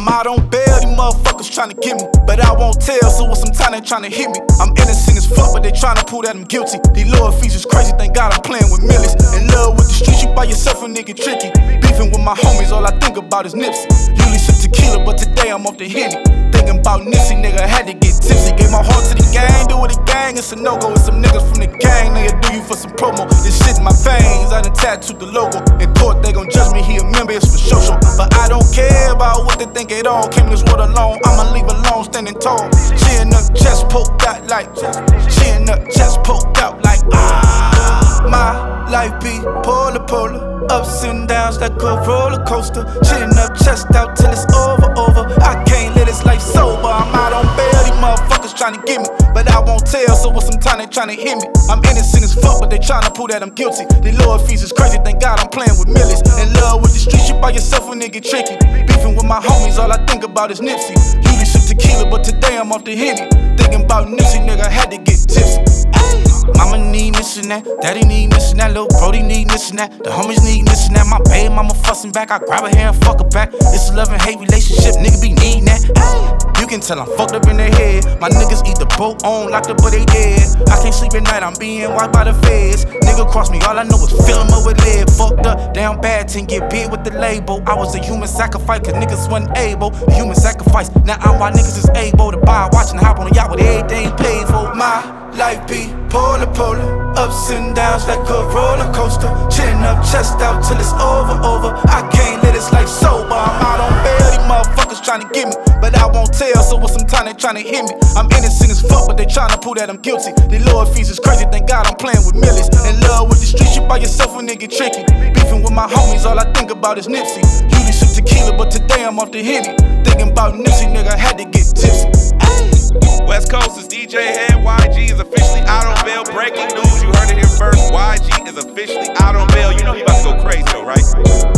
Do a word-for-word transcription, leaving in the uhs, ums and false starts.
I'm out on bail, these motherfuckers tryna get me, but I won't tell, so with some time they tryna hit me. I'm innocent as fuck, but they tryna prove that I'm guilty. These lower fees is crazy, thank God I'm playing with millions. In love with the streets, you by yourself a nigga tricky. Beefing with my homies, all I think about is Nipsey. Usually sip tequila, but today I'm off the Henny. Thinking about Nipsey, nigga, had to get tipsy. Gave my heart to the gang, do it a gang, it's a no-go. It's some niggas from the gang, nigga, do you for some promo. This shit in my veins, I done tattooed the logo. In court, they gon' judge me, he a member, it's for show show. But I don't care about what they think at all. Came in this world alone, I'ma leave alone, standing tall. Chin up, chest poked out like, chin up, chest poked out like, ah. My life be polar polar, ups and downs like a roller coaster. Chin up, chest out till it's over, over. I can't live this life sober. I'm out on bail, these motherfuckers tryna get me, but I won't tell, so with some time they tryna hit me. I'm innocent as fuck, but they tryna prove that I'm guilty. The lower fees is crazy, thank God I'm playing with millions. In love with the streets, you by yourself a nigga tricky. Beefing with my homies, all I think about is Nipsey. Usually sip tequila, but today I'm off the Henny. Thinking about Nipsey, nigga, had to get tipsy. Mama need this and that, daddy need this and that, little brody need this and that, the homies need this and that. My baby mama fussing back, I grab her hair and fuck her back. It's a love and hate relationship, nigga be needing that. Ay, you can tell I'm fucked up in the head. My niggas eat the boat on, locked up but they dead. I can't sleep at night, I'm being wiped by the feds. Nigga cross me, all I know is fill him up with lead. Fucked up, down bad, ten get big with the label. I was a human sacrifice, cause niggas wasn't able. A human sacrifice, now I'm why niggas is able to buy, watch and hop on a yacht with everything paid for. My life be polar polar, ups and downs like a roller coaster. Chin up, chest out till it's over, over. I can't live this life sober. I'm out on bail, these motherfuckers tryna get me, but I won't tell, so with some time they tryna hit me. I'm innocent as fuck, but they tryna prove that I'm guilty. The lower fees is crazy, thank God I'm playing with millions. In love with the streets, you by yourself a nigga tricky. Beefing with my homies, all I think about is Nipsey. Usually sip tequila, but today I'm off the Henny. Thinking about Nipsey, nigga, had to get tipsy. West Coast is D J Head. Y G is officially out on bail. Breaking news, you heard it here first. Y G is officially out on bail. You know he about to go crazy though, right?